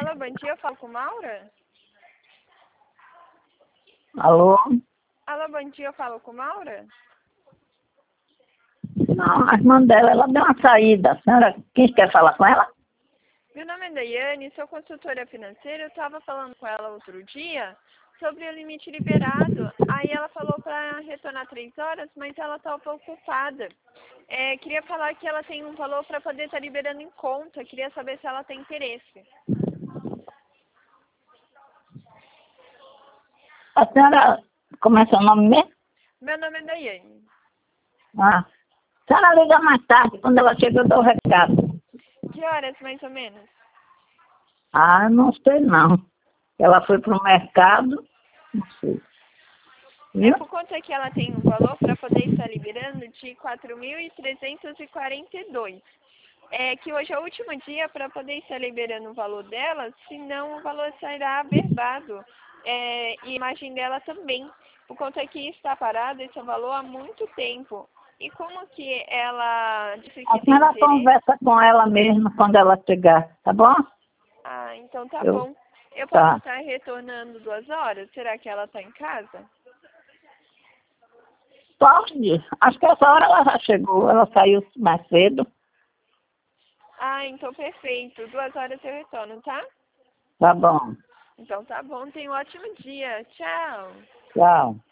Alô, bom dia, eu falo com Maura? Alô? Alô, bom dia, eu falo com Maura? Não, a irmã dela, ela deu uma saída. A senhora, quem quer falar com ela? Meu nome é Daiane, sou consultora financeira. Eu estava falando com ela outro dia sobre o limite liberado. Aí ela falou para retornar 3 horas, mas ela está um pouco ocupada. Queria falar que ela tem um valor para poder estar liberando em conta. Queria saber se ela tem interesse. A senhora, como é seu nome mesmo? Meu nome é Daiane. Ah, a senhora liga mais tarde, quando ela chega eu dou o recado. Que horas, mais ou menos? Ah, não sei não. Ela foi pro mercado, não sei. Viu? Por conta que ela tem um valor para poder estar liberando de 4.342. Que hoje é o último dia para poder estar liberando o valor dela, senão o valor será averbado. E a imagem dela também. Por conta que está parado esse valor há muito tempo. E como que ela disse A que tem senhora interesse... conversa com ela mesmo quando ela chegar, tá bom? Ah, então tá bom. Eu posso Tá. estar retornando 2 horas? Será que ela está em casa? Pode. Acho que essa hora ela já chegou, ela saiu mais cedo. Ah, então perfeito. 2 horas eu retorno, tá? Tá bom. Então tá bom. Tenha um ótimo dia. Tchau. Tchau.